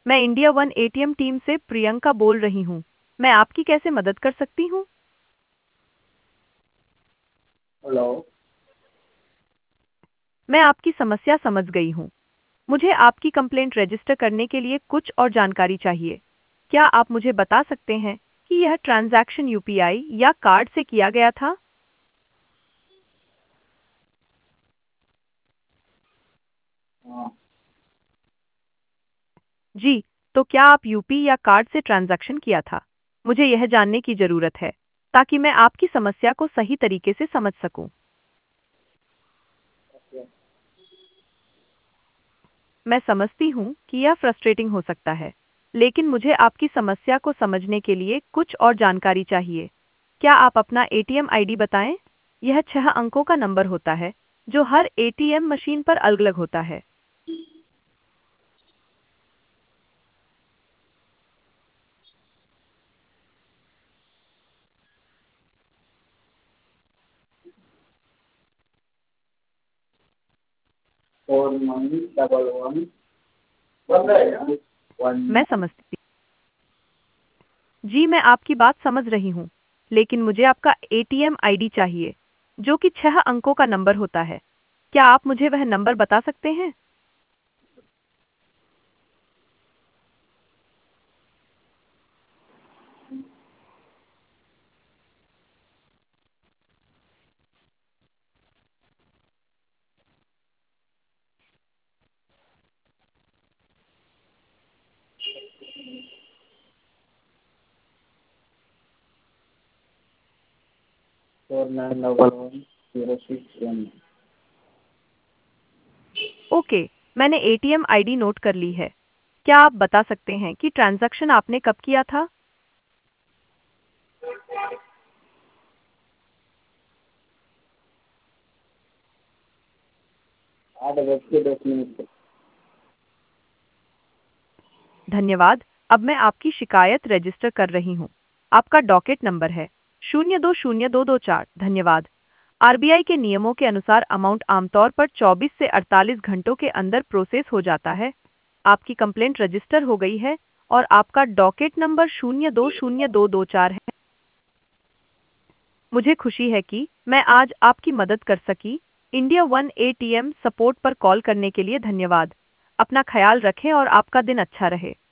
मैं India one ATM team से प्रियंका बोल रही हूँ। मैं आपकी कैसे मदद कर सकती हूँ? हेलो। मैं आपकी समस्या समझ गई हूँ। मुझे आपकी कंप्लेंट रजिस्टर करने के लिए कुछ और जानकारी चाहिए। क्या आप मुझे बता सकते हैं कि यह ट्रांजैक्शन यूपीआई या कार्ड से किया गया था? हाँ। जी, तो क्या आप यूपी या कार्ड से ट्रांजैक्शन किया था? मुझे यह जानने की जरूरत है ताकि मैं आपकी समस्या को सही तरीके से समझ सकूं। ओके। मैं समझती हूँ कि यह फ्रस्ट्रेटिंग हो सकता है, लेकिन मुझे आपकी समस्या को समझने के लिए कुछ और जानकारी चाहिए। क्या आप अपना एटीएम आईडी बताएं? यह 6 अंकों का नंबर होता है, जो हर एटीएम मशीन पर अलग-अलग होता है। 4911 मैं 19। समझती जी, मैं आपकी बात समझ रही हूँ, लेकिन मुझे आपका एटीएम आईडी चाहिए, जो कि 6 अंकों का नंबर होता है। क्या आप मुझे वह नंबर बता सकते हैं? Four nine double one 06 1। Okay, मैंने एटीएम आईडी नोट कर ली है। क्या आप बता सकते हैं कि ट्रांजैक्शन आपने कब किया था? 8:10 पे। धन्यवाद। अब मैं आपकी शिकायत रजिस्टर कर रही हूँ। आपका डॉकेट नंबर है 020224। धन्यवाद। आरबीआई के नियमों के अनुसार अमाउंट आमतौर पर 24 से 48 घंटों के अंदर प्रोसेस हो जाता है। आपकी कंप्लेंट रजिस्टर हो गई है और आपका डॉकेट नंबर 020224 है। मुझे खुशी है कि मैं आज आपकी मदद कर सकी। इंडिया वन एटीएम सपोर्ट पर कॉल करने के लिए धन्यवाद। अपना ख्याल रखें और आपका दिन अच्छा रहे।